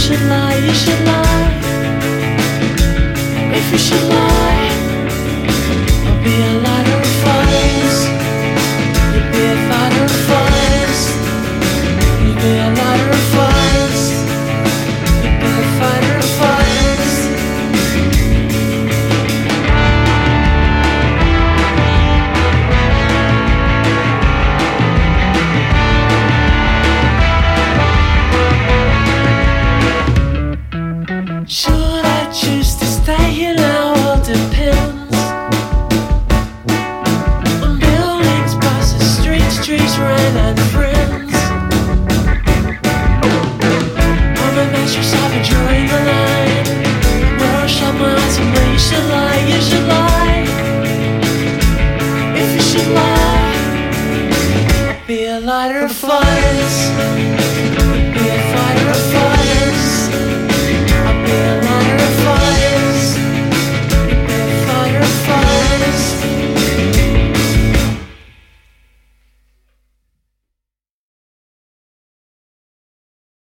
should lie, you should lie. If you should lie, I'll be a lighter of fires. You'd be a fighter of fires. You'd be a lighter of fires. You'd be a fighter of fires. Should I choose to stay here now? All depends on buildings, buses, streets, trees, rain, and friends. On the mattress I've been drawing the line. Where I shut my eyes and where you should lie, you should lie. If you should lie, be a lighter of fires.